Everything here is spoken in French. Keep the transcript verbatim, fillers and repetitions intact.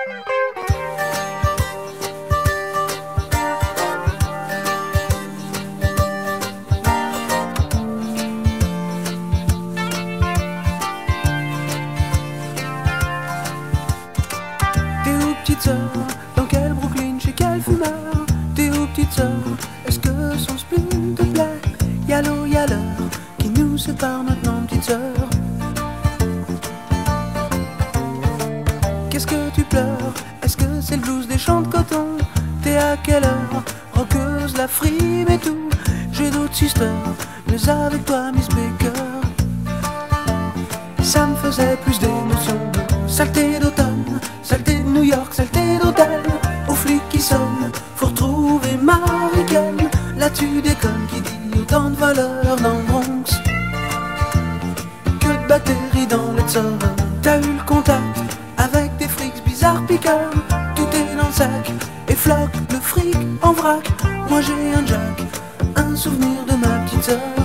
Petite sœur, dans quel Brooklyn, chez quel fumeur? T'es où petite sœur? Est-ce que son spleen te plaît? Y'a l'eau, y'a l'heure qui nous sépare maintenant petite sœur. Qu'est-ce que tu pleures? Est-ce que c'est le blues des champs de coton? T'es à quelle heure? Roqueuse, la frime et tout. J'ai d'autres sisters, mais avec toi Miss Baker. Ça me faisait plus d'émotion. Saleté d'automne, saleté de New York, saleté d'hôtel. Aux flics qui sonnent, faut retrouver Marie-Ken. Là tu déconnes, qui dit autant de voleurs dans le Bronx que de bactéries dans les Tsar. T'as eu le contact avec des frics bizarres piqueurs. Tout est dans le sac et floque le fric en vrac. Moi j'ai un jack, un souvenir de ma petite sœur.